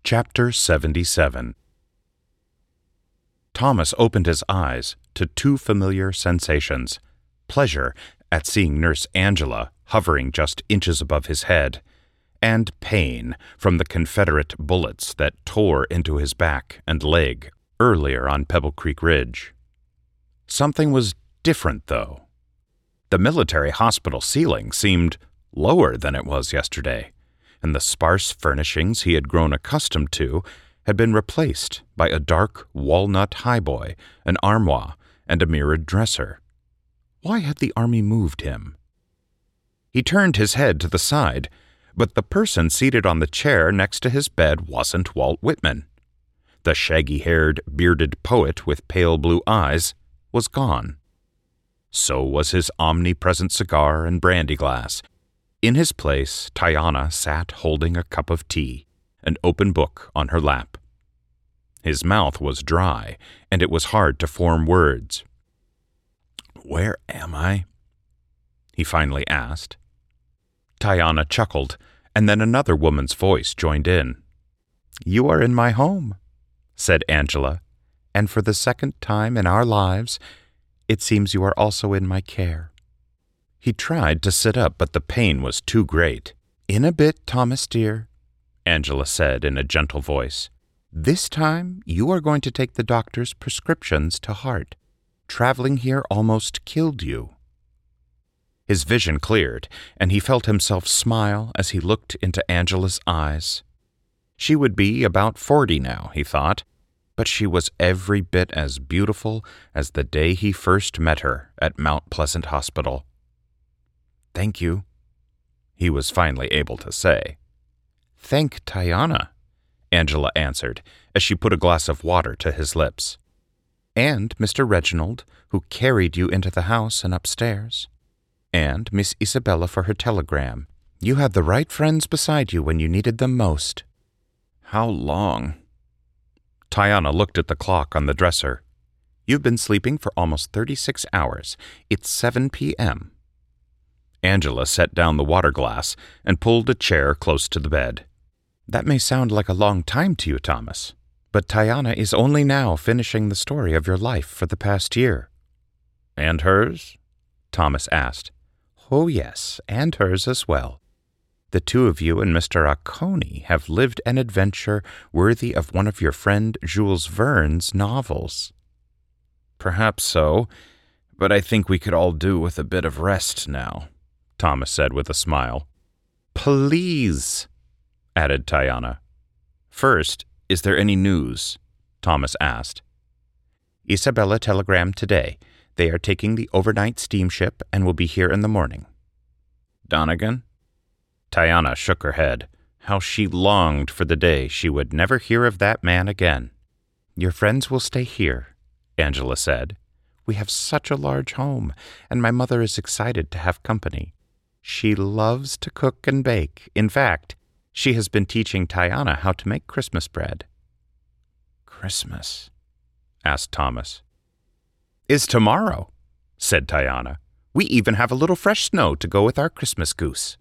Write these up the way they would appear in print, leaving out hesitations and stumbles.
Chapter 77. Thomas opened his eyes to two familiar sensations: pleasure at seeing Nurse Angela hovering just inches above his head, and pain from the Confederate bullets that tore into his back and leg earlier on Pebble Creek Ridge. Something was different, though. The military hospital ceiling seemed lower than it was yesterday, and the sparse furnishings he had grown accustomed to had been replaced by a dark walnut highboy, an armoire, and a mirrored dresser. Why had the Army moved him? He turned his head to the side, but the person seated on the chair next to his bed wasn't Walt Whitman. The shaggy-haired, bearded poet with pale blue eyes was gone. So was his omnipresent cigar and brandy glass. In his place, Tiana sat holding a cup of tea, an open book on her lap. His mouth was dry, and it was hard to form words. "Where am I?" he finally asked. Tiana chuckled, and then another woman's voice joined in. "You are in my home," said Angela, "and for the second time in our lives, it seems you are also in my care." He tried to sit up, but the pain was too great. "In a bit, Thomas dear," Angela said in a gentle voice. "This time you are going to take the doctor's prescriptions to heart. Traveling here almost killed you." His vision cleared, and he felt himself smile as he looked into Angela's eyes. She would be about 40 now, he thought, but she was every bit as beautiful as the day he first met her at Mount Pleasant Hospital. "Thank you," he was finally able to say. "Thank Tiana," Angela answered as she put a glass of water to his lips. "And Mr. Reginald, who carried you into the house and upstairs. And Miss Isabella for her telegram. You had the right friends beside you when you needed them most." "How long?" Tiana looked at the clock on the dresser. "You've been sleeping for almost 36 hours. It's 7 p.m. Angela set down the water glass and pulled a chair close to the bed. "That may sound like a long time to you, Thomas, but Tiana is only now finishing the story of your life for the past year." "And hers?" Thomas asked. "Oh, yes, and hers as well. The two of you and Mr. Oconee have lived an adventure worthy of one of your friend Jules Verne's novels." "Perhaps so, but I think we could all do with a bit of rest now," Thomas said with a smile. "Please," added Tiana. "First, is there any news?" Thomas asked. "Isabella telegrammed today. They are taking the overnight steamship and will be here in the morning." "Donegan?" Tiana shook her head. How she longed for the day she would never hear of that man again. "Your friends will stay here," Angela said. "We have such a large home, and my mother is excited to have company. She loves to cook and bake. In fact, she has been teaching Tiana how to make Christmas bread." "Christmas?" asked Thomas. "Is tomorrow," said Tiana. "We even have a little fresh snow to go with our Christmas goose."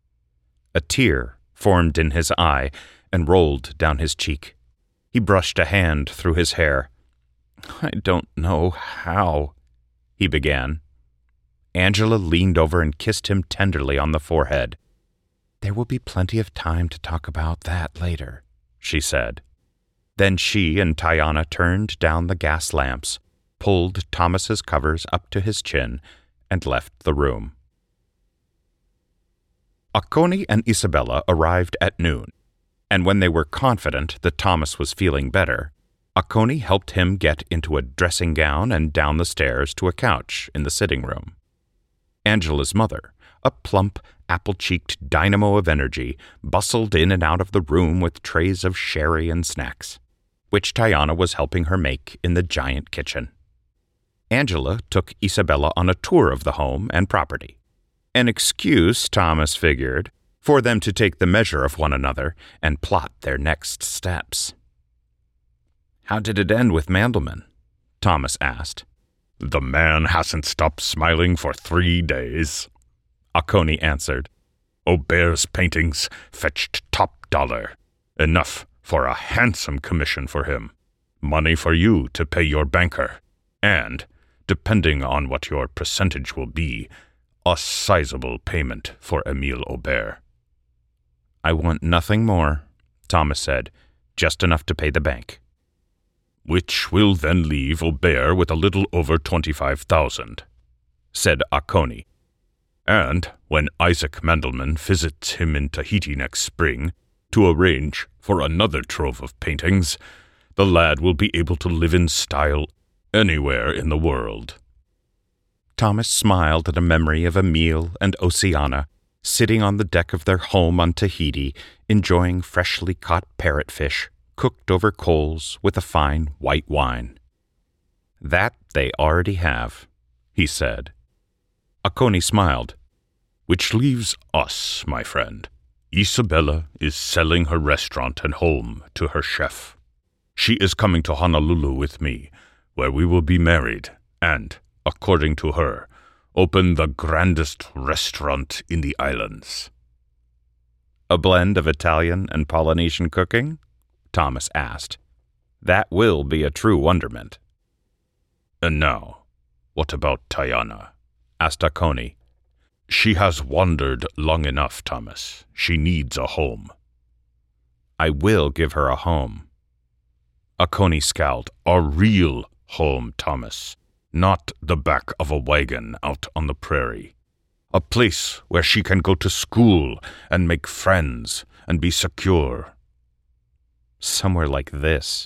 A tear formed in his eye and rolled down his cheek. He brushed a hand through his hair. "I don't know how," he began. Angela leaned over and kissed him tenderly on the forehead. "There will be plenty of time to talk about that later," she said. Then she and Tiana turned down the gas lamps, pulled Thomas's covers up to his chin, and left the room. Oconee and Isabella arrived at noon, and when they were confident that Thomas was feeling better, Oconee helped him get into a dressing gown and down the stairs to a couch in the sitting room. Angela's mother, a plump, apple-cheeked dynamo of energy, bustled in and out of the room with trays of sherry and snacks, which Tiana was helping her make in the giant kitchen. Angela took Isabella on a tour of the home and property, an excuse, Thomas figured, for them to take the measure of one another and plot their next steps. "How did it end with Mandelman?" Thomas asked. "The man hasn't stopped smiling for 3 days," Oconee answered. "Aubert's paintings fetched top dollar, enough for a handsome commission for him, money for you to pay your banker, and, depending on what your percentage will be, a sizable payment for Emile Aubert." "I want nothing more," Thomas said, "just enough to pay the bank." "Which will then leave Aubert with a little over 25,000, said Oconee. "And when Isaac Mandelman visits him in Tahiti next spring to arrange for another trove of paintings, the lad will be able to live in style anywhere in the world." Thomas smiled at a memory of Emile and Oceana sitting on the deck of their home on Tahiti, enjoying freshly caught parrotfish cooked over coals with a fine white wine. "That they already have," he said. Oconee smiled. "Which leaves us, my friend. Isabella is selling her restaurant and home to her chef. She is coming to Honolulu with me, where we will be married, and, according to her, open the grandest restaurant in the islands." "A blend of Italian and Polynesian cooking?" Thomas asked. "That will be a true wonderment." "And now, what about Tayana?" asked Oconee. "She has wandered long enough, Thomas. She needs a home." "I will give her a home." Oconee scowled. "A real home, Thomas. Not the back of a wagon out on the prairie. A place where she can go to school and make friends and be secure." "Somewhere like this."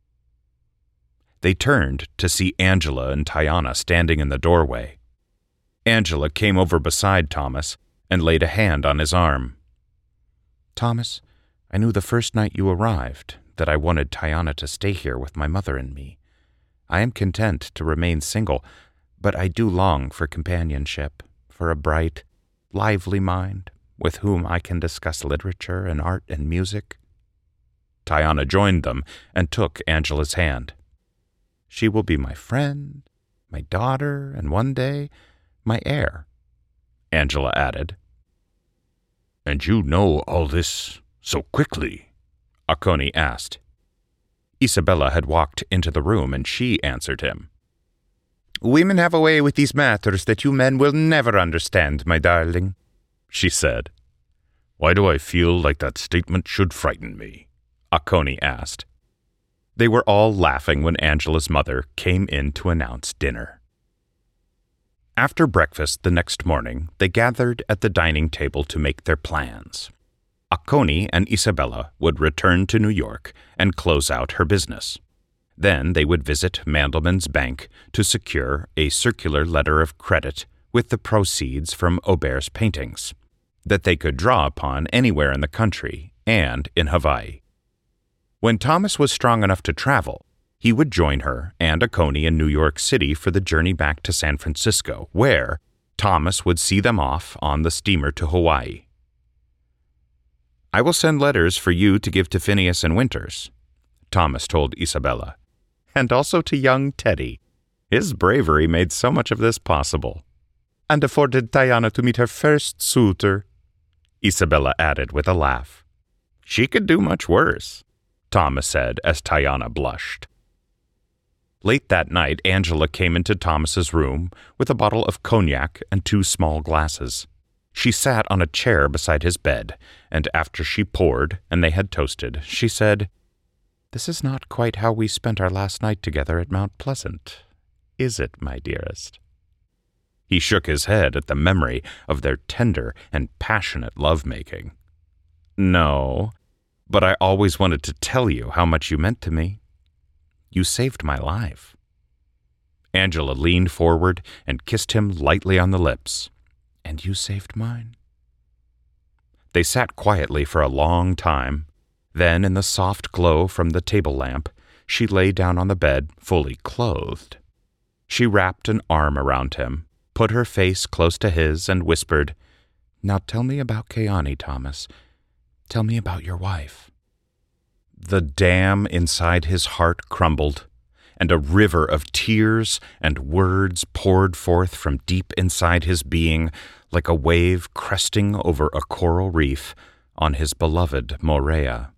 They turned to see Angela and Tayana standing in the doorway. Angela came over beside Thomas and laid a hand on his arm. "Thomas, I knew the first night you arrived that I wanted Tayana to stay here with my mother and me. I am content to remain single, but I do long for companionship, for a bright, lively mind with whom I can discuss literature and art and music." Tayana joined them and took Angela's hand. "She will be my friend, my daughter, and one day, my heir," Angela added. "And you know all this so quickly?" Oconee asked. Isabella had walked into the room, and she answered him. "Women have a way with these matters that you men will never understand, my darling," she said. "Why do I feel like that statement should frighten me?" Oconee asked. They were all laughing when Angela's mother came in to announce dinner. After breakfast the next morning, they gathered at the dining table to make their plans. Oconee and Isabella would return to New York and close out her business. Then they would visit Mandelman's bank to secure a circular letter of credit with the proceeds from Aubert's paintings, that they could draw upon anywhere in the country and in Hawaii. When Thomas was strong enough to travel, he would join her and Oconee in New York City for the journey back to San Francisco, where Thomas would see them off on the steamer to Hawaii. "I will send letters for you to give to Phineas and Winters," Thomas told Isabella, "and also to young Teddy. His bravery made so much of this possible, and afforded Tayana to meet her first suitor," Isabella added with a laugh. "She could do much worse," Thomas said as Tayana blushed. Late that night, Angela came into Thomas's room with a bottle of cognac and 2 small glasses. She sat on a chair beside his bed, and after she poured and they had toasted, she said, "This is not quite how we spent our last night together at Mount Pleasant, is it, my dearest?" He shook his head at the memory of their tender and passionate love-making. "No, but I always wanted to tell you how much you meant to me. You saved my life." Angela leaned forward and kissed him lightly on the lips. "And you saved mine." They sat quietly for a long time. Then, in the soft glow from the table lamp, she lay down on the bed, fully clothed. She wrapped an arm around him, put her face close to his, and whispered, "Now tell me about Keani, Thomas. Tell me about your wife." The dam inside his heart crumbled, and a river of tears and words poured forth from deep inside his being like a wave cresting over a coral reef on his beloved Moorea.